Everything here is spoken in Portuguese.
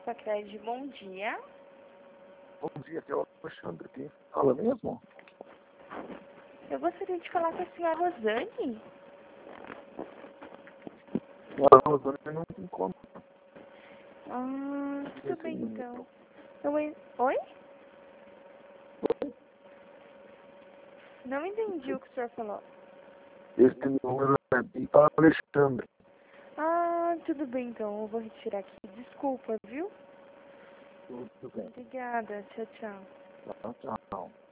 Sacred, bom dia. Bom dia, aqui é o Alexandre. Quem fala mesmo? Eu gostaria de falar com a senhora Rosane. A Rosane não se encontra. Tudo bem então. Oi? Não entendi o que o senhor falou. Este número é para Alexandre. Tudo bem então, eu vou retirar aqui. Desculpa, viu? Tudo bem. Obrigada, tchau, tchau. Tchau, tchau.